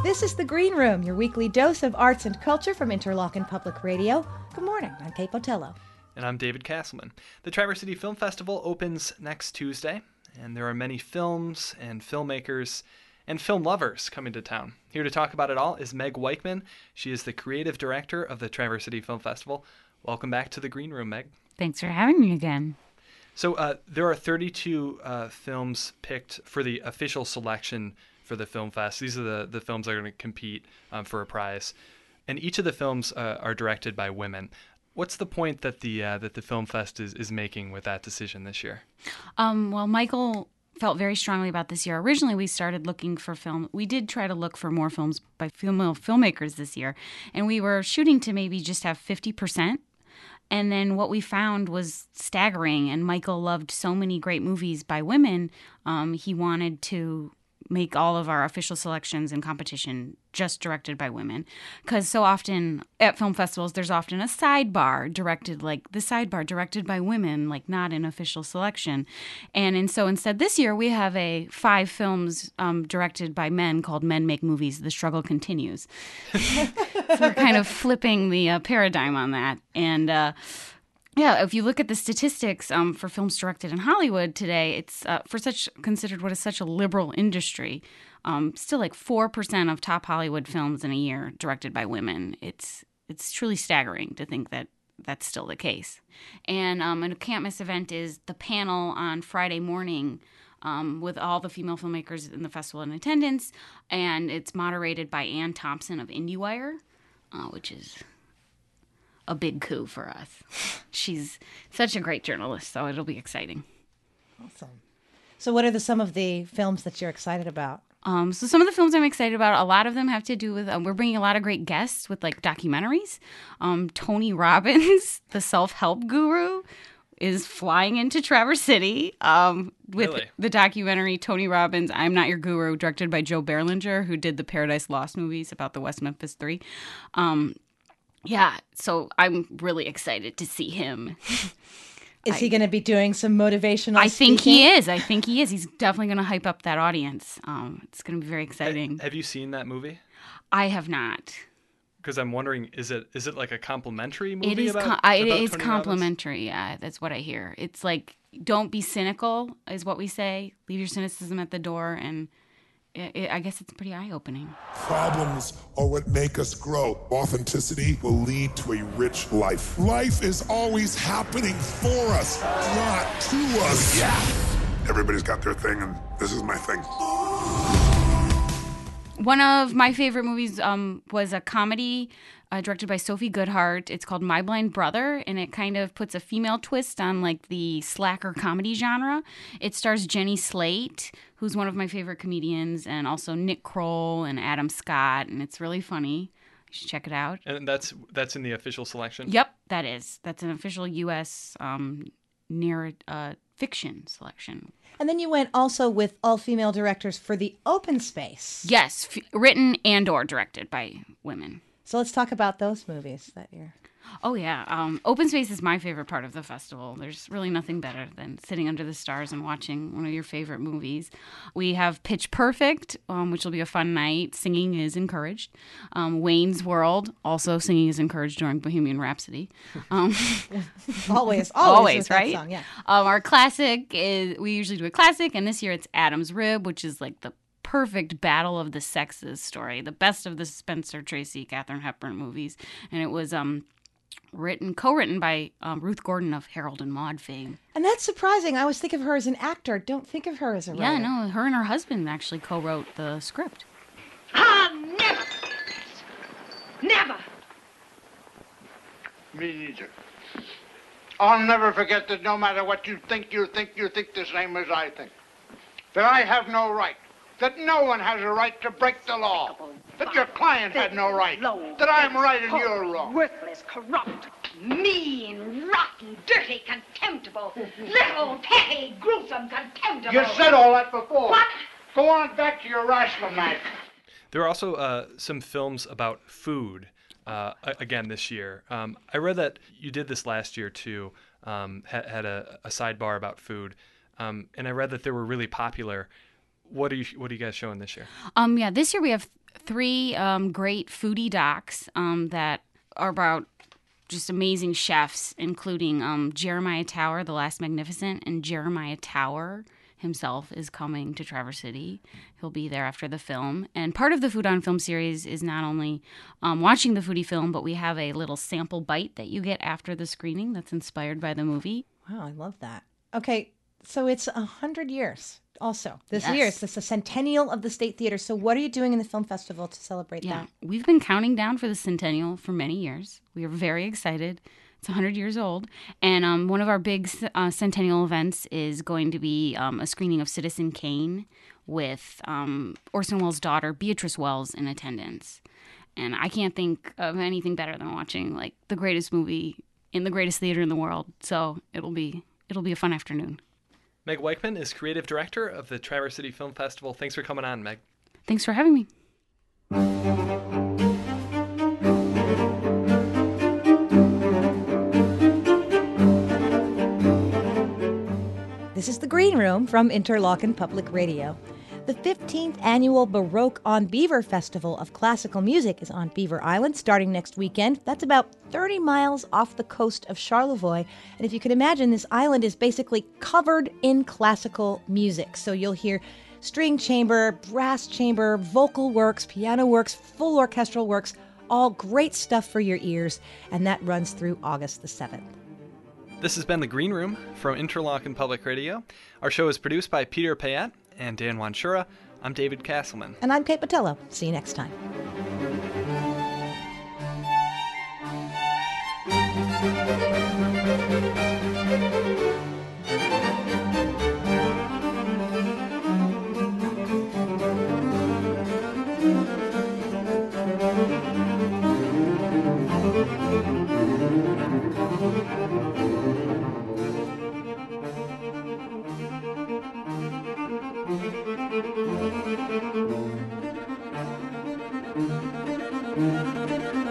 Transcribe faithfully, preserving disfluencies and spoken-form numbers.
This is The Green Room, your weekly dose of arts and culture from Interlochen Public Radio. Good morning, I'm Kate Botello. And I'm David Castleman. The Traverse City Film Festival opens next Tuesday, and there are many films and filmmakers and film lovers coming to town. Here to talk about it all is Meg Weichman. She is the creative director of the Traverse City Film Festival. Welcome back to The Green Room, Meg. Thanks for having me again. So uh, there are thirty-two uh, films picked for the official selection for the Film Fest. These are the, the films that are going to compete um, for a prize. And each of the films uh, are directed by women. What's the point that the uh, that the Film Fest is, is making with that decision this year? Um, well, Michael felt very strongly about this year. Originally, we started looking for film. We did try to look for more films by female filmmakers this year. And we were shooting to maybe just have fifty percent. And then what we found was staggering. And Michael loved so many great movies by women. Um, he wanted to make all of our official selections and competition just directed by women. Because so often at film festivals, there's often a sidebar directed, like the sidebar directed by women, like not an official selection. And, and so instead this year, we have a five films um, directed by men called Men Make Movies, The Struggle Continues. So we're kind of flipping the uh, paradigm on that. And uh Yeah, if you look at the statistics um, for films directed in Hollywood today, it's uh, for such considered what is such a liberal industry, um, still like four percent of top Hollywood films in a year directed by women. It's it's truly staggering to think that that's still the case. And um, a can't miss event is the panel on Friday morning um, with all the female filmmakers in the festival in attendance, and it's moderated by Ann Thompson of IndieWire, uh, which is a big coup for us. She's such a great journalist, so it'll be exciting. Awesome. So what are the some of the films that you're excited about? Um, so some of the films I'm excited about, a lot of them have to do with, um, we're bringing a lot of great guests with like documentaries. Um, Tony Robbins, the self-help guru, is flying into Traverse City um, with Really? the documentary Tony Robbins, I'm Not Your Guru, directed by Joe Berlinger, who did the Paradise Lost movies about the West Memphis Three. Um, Yeah, so I'm really excited to see him. Is I, he going to be doing some motivational I think speaking? he is. I think he is. He's definitely going to hype up that audience. Um, it's going to be very exciting. Ha- have you seen that movie? I have not. Because I'm wondering, is it is it like a complimentary movie? It is. about, Com- I, it about is Tony complimentary. Yeah, that's what I hear. It's like, don't be cynical, is what we say. Leave your cynicism at the door, and It, it, I guess it's pretty eye-opening. Problems are what make us grow. Authenticity will lead to a rich life. Life is always happening for us, not to us. Yeah. Everybody's got their thing, and this is my thing. One of my favorite movies um, was a comedy uh, directed by Sophie Goodhart. It's called My Blind Brother, and it kind of puts a female twist on like the slacker comedy genre. It stars Jenny Slate, who's one of my favorite comedians, and also Nick Kroll and Adam Scott, and it's really funny. You should check it out. And that's that's in the official selection? Yep, that is. That's an official U S um, near uh, fiction selection. And then you went also with all-female directors for The Open Space. Yes, f- written and or directed by women. So let's talk about those movies that year. Oh, yeah. Um, Open Space is my favorite part of the festival. There's really nothing better than sitting under the stars and watching one of your favorite movies. We have Pitch Perfect, um, which will be a fun night. Singing is encouraged. Um, Wayne's World, also singing is encouraged during Bohemian Rhapsody. Um, Always, always, always, with that right? song, yeah. Um, our classic is, we usually do a classic, and this year it's Adam's Rib, which is like the perfect battle of the sexes story, the best of the Spencer Tracy, Katharine Hepburn movies. And it was um, written, co-written by um, Ruth Gordon of Harold and Maude fame. And that's surprising. I always think of her as an actor. Don't think of her as a writer. Yeah, no, her and her husband actually co-wrote the script. I'll never forget this. Never. Me neither. I'll never forget that no matter what you think, you think, you think the same as I think. That I have no right. That no one has a right to break the law. That your client had no right. That I'm right and you're wrong. Worthless, corrupt, mean, rotten, dirty, contemptible, little, petty, gruesome, contemptible. You said all that before. What? Go on back to your rascal knife. There are also uh, some films about food, uh, a- again this year. Um, I read that you did this last year too, um, had, had a, a sidebar about food, um, and I read that they were really popular. What are you What are you guys showing this year? Um, yeah, this year we have three um, great foodie docs um, that are about just amazing chefs, including um, Jeremiah Tower, The Last Magnificent, and Jeremiah Tower himself is coming to Traverse City. He'll be there after the film. And part of the Food on Film series is not only um, watching the foodie film, but we have a little sample bite that you get after the screening that's inspired by the movie. Wow, I love that. Okay, so it's a hundred years also this Yes. year. It's the centennial of the State Theater. So what are you doing in the film festival to celebrate Yeah, that? we've been counting down for the centennial for many years. We are very excited. It's one hundred years old. And um, one of our big uh, centennial events is going to be um, a screening of Citizen Kane with um, Orson Welles' daughter, Beatrice Wells, in attendance. And I can't think of anything better than watching like the greatest movie in the greatest theater in the world. So it'll be it'll be a fun afternoon. Meg Weichman is creative director of the Traverse City Film Festival. Thanks for coming on, Meg. Thanks for having me. This is The Green Room from Interlochen Public Radio. The fifteenth annual Baroque on Beaver Festival of Classical Music is on Beaver Island starting next weekend. That's about thirty miles off the coast of Charlevoix. And if you can imagine, this island is basically covered in classical music. So you'll hear string chamber, brass chamber, vocal works, piano works, full orchestral works, all great stuff for your ears. And that runs through August the seventh. This has been The Green Room from Interlochen Public Radio. Our show is produced by Peter Payette and Dan Wanshura. I'm David Castleman. And I'm Kate Botello. See you next time. Thank you.